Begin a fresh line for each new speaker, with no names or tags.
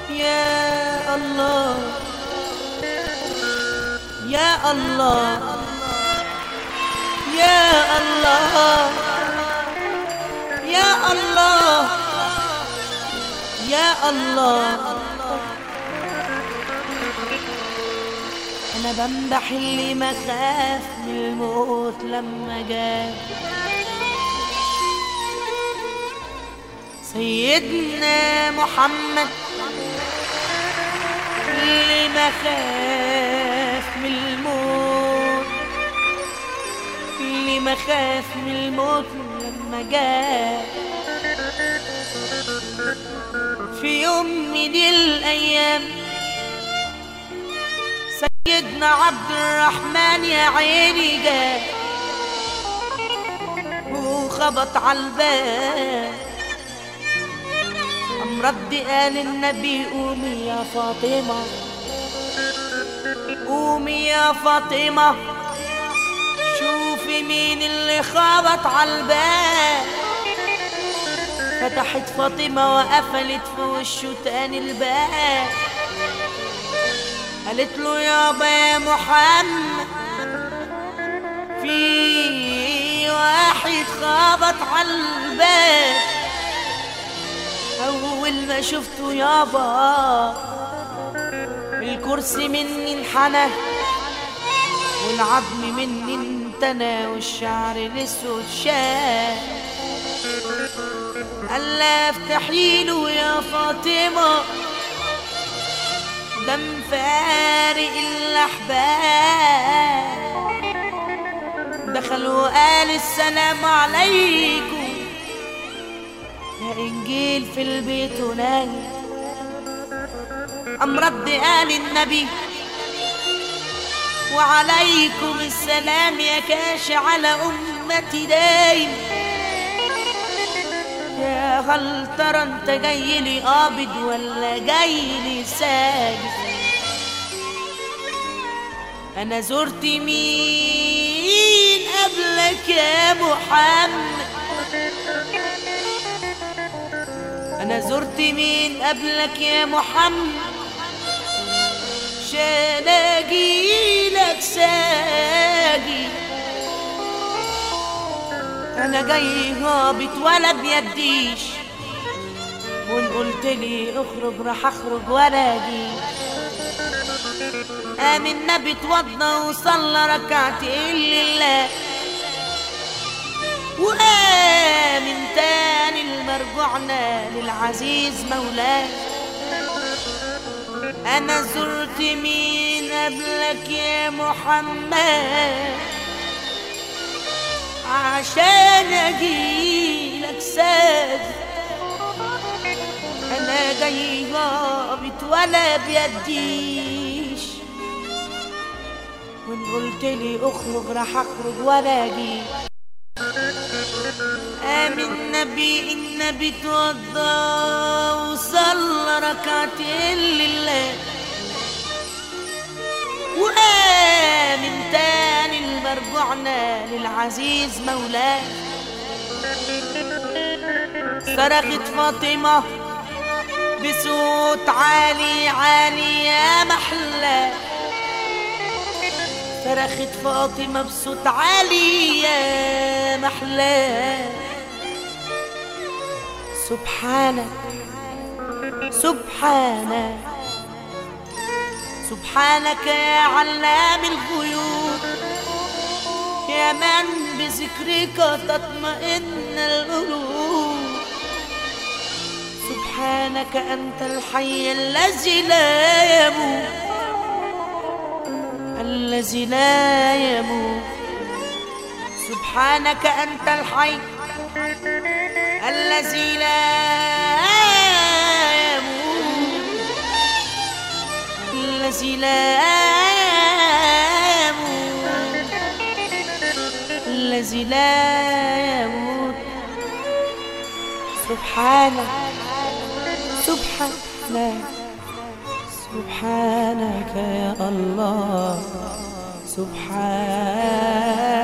يا الله يا الله يا الله يا الله يا الله. أنا بمدح اللي ما خاف من الموت لما جاء سيدنا محمد، اللي ما خاف من الموت، اللي ما خاف من الموت لما جاء في يوم من الأيام. سيدنا عبد الرحمن يا عيني جاء وخبط على الباب، قام رد قال النبي قومي يا فاطمة، قومي يا فاطمة شوفي مين اللي خبط على الباب. فتحت فاطمة وقفلت في وشه تاني الباب، قالت له يابا يا محمد في واحد خبط على الباب. أول ما شفته يابا الكرسي مني انحنى والعظم مني انتنى والشعر الاسود شاف. قال لا افتحيله يا فاطمة دم فارق الأحباب. دخل وقال السلام عليكم يا إنجيل في البيت ونايم. قام رد قال النبي وعليكم السلام يا كاشي على أمتي دايم. يا هل ترى انت جاي لي قابض ولا جاي لي ساجد؟ انا زرت مين قبلك يا محمد؟ انا زرت مين قبلك يا محمد عشان اجيلك ساجد؟ انا جاي هابط ولا بيديش، وان قلت لي اخرج راح اخرج ولا اجيش. قام النبي اتوضى وصلى ركعتين لله، وقام تاني المرجوعنا للعزيز مولاه. انا زرت مين قبلك يا محمد عشان اجيلك ساجد؟ انا جاي هابط ولا بيديش، وان قلت لي اخرج راح اخرج ولا اجي. قام النبي اتوضى وصلى ركعتين لله، وقام تاني المرجوعنا للعزيز مولاه. صرخت فاطمة بصوت عالي عالي يا محلى، صرخت فاطمة بصوت عالي يا محلى. سبحانك سبحانك سبحانك يا علام الغيوب، يا من بذكرك تطمئن القلوب. سبحانك أنت الحي الذي لا يموت، الذي لا يموت. سبحانك أنت الحي الذي لا يموت، الذي لا يموت، الذي لا يموت. سبحانك سبحانك سبحانك يا الله، سبحانك